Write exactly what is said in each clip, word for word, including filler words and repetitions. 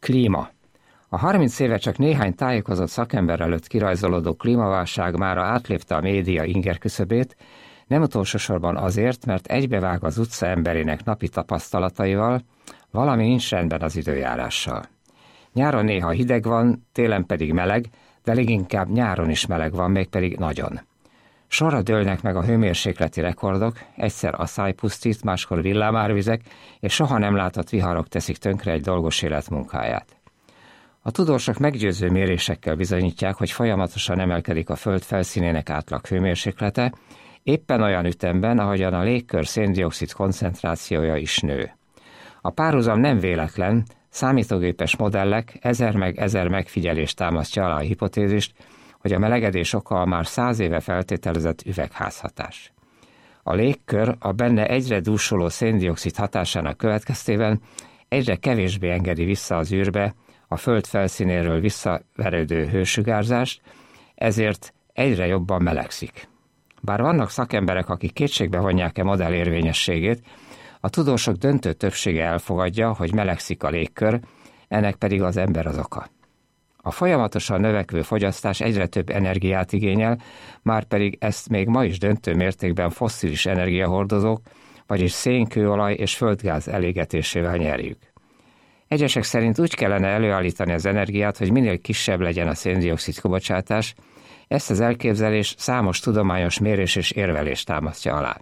Klíma. A harminc éve csak néhány tájékozott szakember előtt kirajzolódó klímaválság mára átlépte a média inger küszöbét, nem utolsó sorban azért, mert egybevág az utca emberének napi tapasztalataival, valami nincs rendben az időjárással. Nyáron néha hideg van, télen pedig meleg, de leginkább nyáron is meleg van, mégpedig nagyon. Sorra dőlnek meg a hőmérsékleti rekordok, egyszer asszály pusztít, máskor villámárvizek, és soha nem látott viharok teszik tönkre egy dolgos élet munkáját. A tudósok meggyőző mérésekkel bizonyítják, hogy folyamatosan emelkedik a Föld felszínének átlag hőmérséklete, éppen olyan ütemben, ahogyan a légkör szén-dioxid koncentrációja is nő. A párhuzam nem véletlen, számítógépes modellek ezer meg ezer megfigyelést támasztja alá a hipotézist, hogy a melegedés oka a már száz éve feltételezett üvegházhatás. A légkör a benne egyre dúsoló szén-dioxid hatásának következtében egyre kevésbé engedi vissza az űrbe a Föld felszínéről visszaverődő hősugárzást, ezért egyre jobban melegszik. Bár vannak szakemberek, akik kétségbe vonják e modell érvényességét, a tudósok döntő többsége elfogadja, hogy melegszik a légkör, ennek pedig az ember az oka. A folyamatosan növekvő fogyasztás egyre több energiát igényel, már pedig ezt még ma is döntő mértékben fosszilis energiahordozók, vagyis szén, kőolaj és földgáz elégetésével nyerjük. Egyesek szerint úgy kellene előállítani az energiát, hogy minél kisebb legyen a szén-dioxid kibocsátás, ezt az elképzelés számos tudományos mérés és érvelés támasztja alá.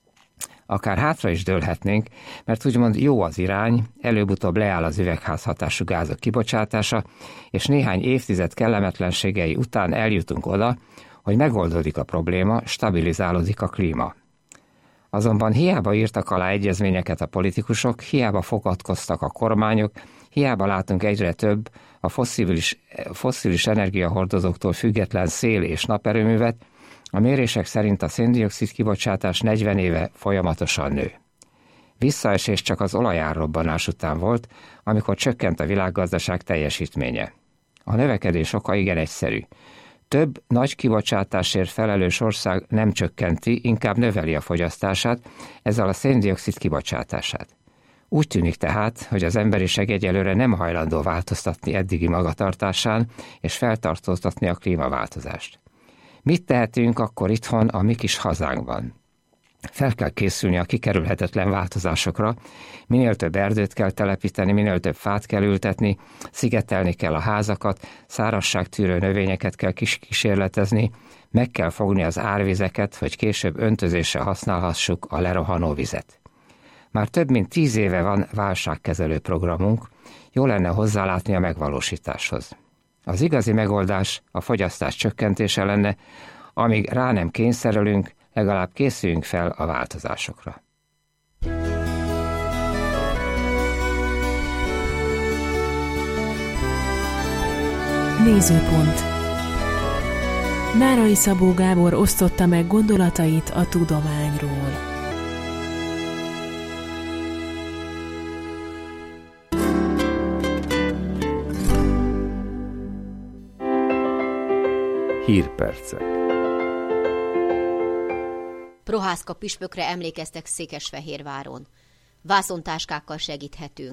Akár hátra is dőlhetnénk, mert úgymond jó az irány, előbb-utóbb leáll az üvegházhatású gázok kibocsátása, és néhány évtized kellemetlenségei után eljutunk oda, hogy megoldódik a probléma, stabilizálódik a klíma. Azonban hiába írtak alá egyezményeket a politikusok, hiába fogadkoztak a kormányok, hiába látunk egyre több a fosszilis, fosszilis energiahordozóktól független szél- és naperőművet, a mérések szerint a szén-dioxid kibocsátás negyven éve folyamatosan nő. Visszaesés csak az olajárrobbanás után volt, amikor csökkent a világgazdaság teljesítménye. A növekedés oka igen egyszerű. Több nagy kibocsátásért felelős ország nem csökkenti, inkább növeli a fogyasztását, ezzel a szén-dioxid kibocsátását. Úgy tűnik tehát, hogy az emberiség egyelőre nem hajlandó változtatni eddigi magatartásán és feltartóztatni a klímaváltozást. Mit tehetünk akkor itthon a mi kis hazánkban? Fel kell készülni a kikerülhetetlen változásokra, minél több erdőt kell telepíteni, minél több fát kell ültetni, szigetelni kell a házakat, szárazságtűrő növényeket kell kísérletezni, meg kell fogni az árvizeket, hogy később öntözésre használhassuk a lerohanó vizet. Már több mint tíz éve van válságkezelő programunk, jó lenne hozzálátni a megvalósításhoz. Az igazi megoldás a fogyasztás csökkentése lenne, amíg rá nem kényszerülünk, legalább készüljünk fel a változásokra. Nézőpont. Nárai Szabó Gábor osztotta meg gondolatait a tudományról. Hírpercek. Prohászka püspökre emlékeztek Székesfehérváron. Vászontáskákkal segíthetünk.